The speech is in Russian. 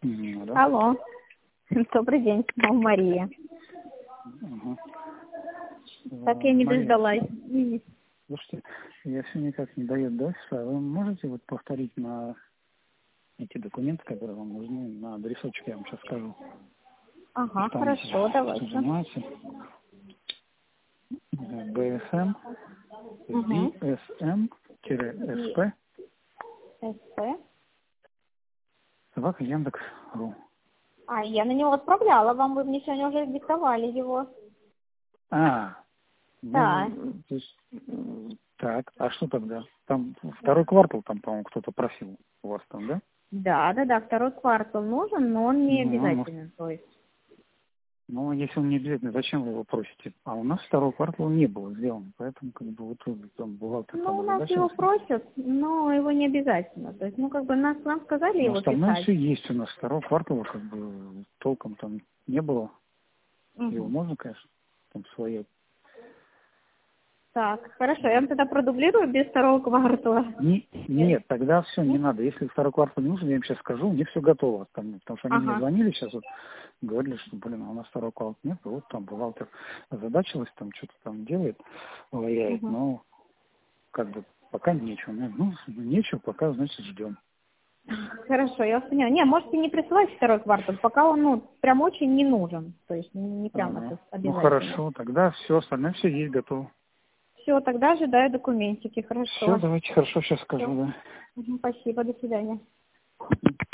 Да. Алло. Добрый день, снова Мария. Ага. Так я не Мария, дождалась. слушайте, я все никак не дает дальше. А вы можете вот повторить на эти документы, которые вам нужны, на адресочек, я вам сейчас скажу. Ага, Там хорошо, давайте. занимается БСМ, Угу. BSM-SP, СП. собака Яндекс.ру. А, я на него отправляла вам, вы мне сегодня уже диктовали его. Ну, Да. то есть, так, а что тогда? Там второй квартал, там, по-моему, кто-то просил у вас там, да? Да, второй квартал нужен, но он не Ну, обязателен, то есть. Ну, если он не обязательно, зачем вы его просите? А у нас второго квартала не было сделано, поэтому как бы вот там бухгалтер Ну, там у нас его озадачился. просят, но его не обязательно. То есть, нам сказали Но его остальное писать. все есть у нас. Второго квартала как бы толком там не было. Его Угу. можно, конечно, там свое. Так, хорошо, я вам тогда продублирую без второго квартала. Нет, тогда все, не надо. Если второй квартал не нужен, я им сейчас скажу, у них все готово. Там, потому что они мне Ага. звонили сейчас, вот, говорили, что, а у нас второго квартала нет, и вот там бухгалтер озадачилась, там что-то там делает, ваяет, Угу. но как бы пока нечего. Ну, нечего, пока, значит, ждем. Хорошо, я вас поняла. Не, можете не присылать второй квартал, пока он, прям очень не нужен. То есть не прям это Ага. Ну, обязательно. хорошо, тогда все, остальное все есть, готово. Все, тогда ожидаю документики. Все, Хорошо. давайте, хорошо, сейчас скажу, Все. да. Спасибо, до свидания.